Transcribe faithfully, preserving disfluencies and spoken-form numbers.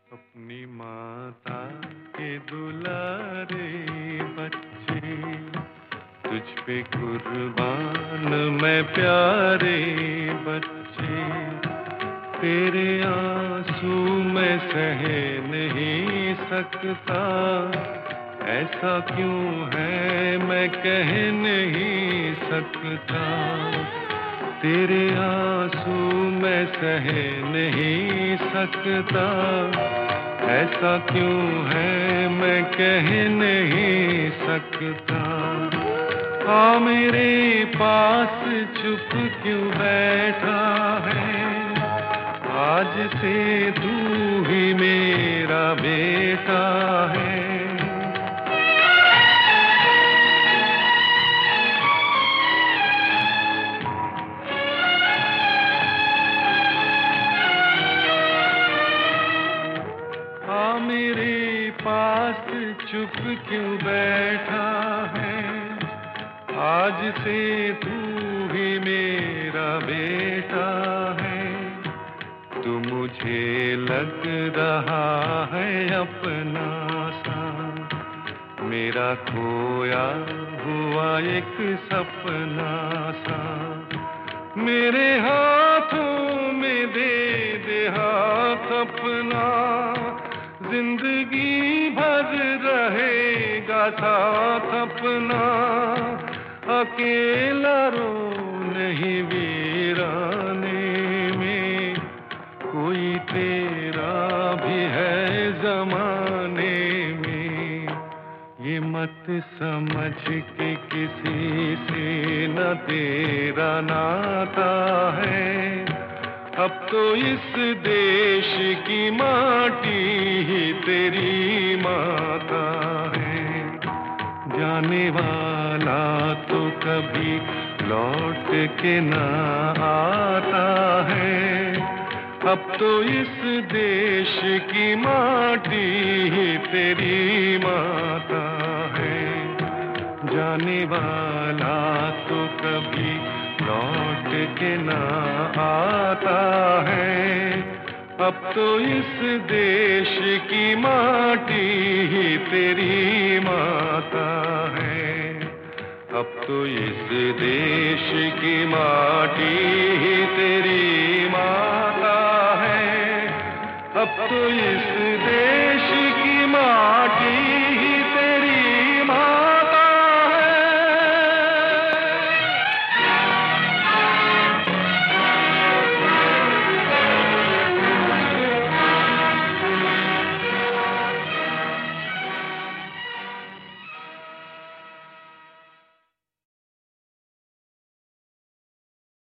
अपनी माता के दुलारे बच्चे, तुझ पे कुर्बान मैं प्यारे बच्चे। तेरे आंसू मैं सह नहीं सकता, ऐसा क्यों है मैं कह नहीं सकता। तेरे आंसू मैं सह नहीं सकता, ऐसा क्यों है मैं कह नहीं सकता। आ मेरे पास चुप क्यों बैठा है, आज से तू ही मेरा बेटा है। मेरे पास चुप क्यों बैठा है, आज से तू ही मेरा बेटा है। तू मुझे लग रहा है अपना सा, मेरा खोया हुआ एक सपना सा। मेरे हाथों में दे दे हाथ अपना, जिंदगी भर रहेगा साथ अपना। अकेला रो नहीं वीराने में, कोई तेरा भी है जमाने में। ये मत समझ के किसी से न तेरा नाता है, अब तो इस देश की माटी ही तेरी माता है। जाने वाला तो कभी लौट के ना आता है, अब तो इस देश की माटी ही तेरी माता है। जाने वाला तो कभी लौट के ना आता है, अब तो इस देश की माटी ही तेरी माता है। अब तो इस देश की माटी ही तेरी माता है। अब तो इस